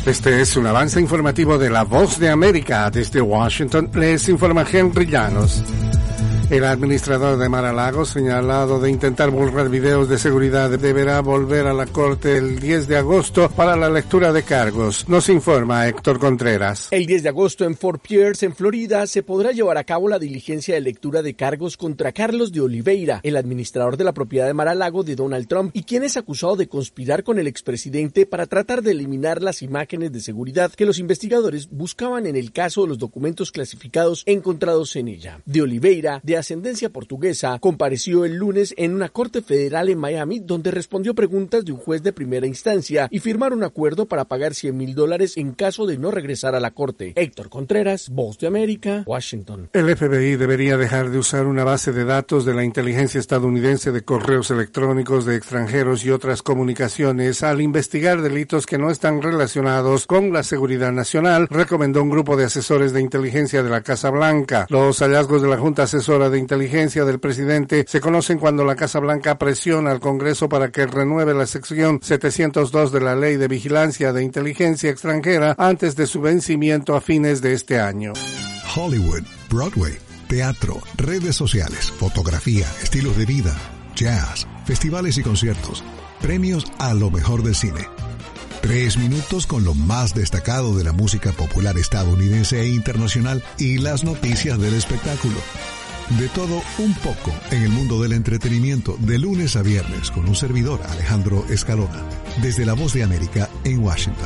Este es un avance informativo de La Voz de América. Desde Washington les informa Henry Llanos. El administrador de Mar-a-Lago, señalado de intentar borrar videos de seguridad, deberá volver a la corte el 10 de agosto para la lectura de cargos. Nos informa Héctor Contreras. El 10 de agosto en Fort Pierce, en Florida, se podrá llevar a cabo la diligencia de lectura de cargos contra Carlos de Oliveira, el administrador de la propiedad de Mar-a-Lago de Donald Trump, y quien es acusado de conspirar con el expresidente para tratar de eliminar las imágenes de seguridad que los investigadores buscaban en el caso de los documentos clasificados encontrados en ella. De Oliveira, de ascendencia portuguesa, compareció el lunes en una corte federal en Miami, donde respondió preguntas de un juez de primera instancia y firmaron un acuerdo para pagar $100,000 en caso de no regresar a la corte. Héctor Contreras, Voz de América, Washington. El FBI debería dejar de usar una base de datos de la inteligencia estadounidense de correos electrónicos de extranjeros y otras comunicaciones al investigar delitos que no están relacionados con la seguridad nacional, recomendó un grupo de asesores de inteligencia de la Casa Blanca. Los hallazgos de la Junta Asesora de Inteligencia del presidente se conocen cuando la Casa Blanca presiona al Congreso para que renueve la sección 702 de la Ley de Vigilancia de Inteligencia Extranjera antes de su vencimiento a fines de este año. Hollywood, Broadway, teatro, redes sociales, fotografía, estilos de vida, jazz, festivales y conciertos, premios a lo mejor del cine. 3 minutos con lo más destacado de la música popular estadounidense e internacional y las noticias del espectáculo. De todo un poco en el mundo del entretenimiento, de lunes a viernes, con un servidor, Alejandro Escalona, desde La Voz de América en Washington.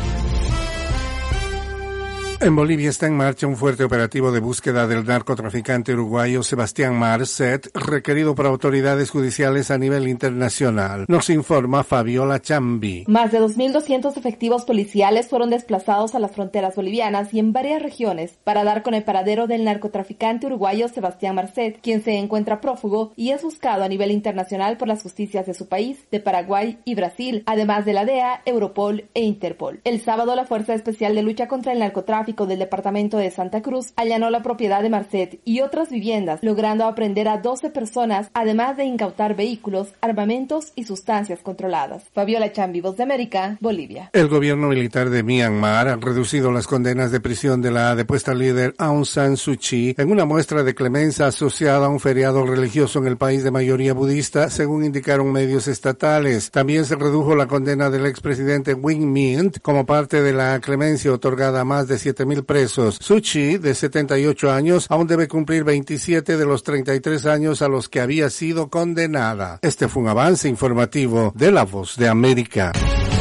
En Bolivia está en marcha un fuerte operativo de búsqueda del narcotraficante uruguayo Sebastián Marcet, requerido por autoridades judiciales a nivel internacional. Nos informa Fabiola Chambi. Más de 2.200 efectivos policiales fueron desplazados a las fronteras bolivianas y en varias regiones para dar con el paradero del narcotraficante uruguayo Sebastián Marcet, quien se encuentra prófugo y es buscado a nivel internacional por las justicias de su país, de Paraguay y Brasil, además de la DEA, Europol e Interpol. El sábado, la Fuerza Especial de Lucha contra el Narcotráfico del departamento de Santa Cruz allanó la propiedad de Marcet y otras viviendas, logrando aprender a 12 personas, además de incautar vehículos, armamentos y sustancias controladas. Fabiola Chambi, Voz de América, Bolivia. El gobierno militar de Myanmar ha reducido las condenas de prisión de la depuesta líder Aung San Suu Kyi en una muestra de clemencia asociada a un feriado religioso en el país de mayoría budista, según indicaron medios estatales. También se redujo la condena del expresidente Win Myint como parte de la clemencia otorgada a más de 7,000 presos. Suu Kyi, de 78 años, aún debe cumplir 27 de los 33 años a los que había sido condenada. Este fue un avance informativo de La Voz de América.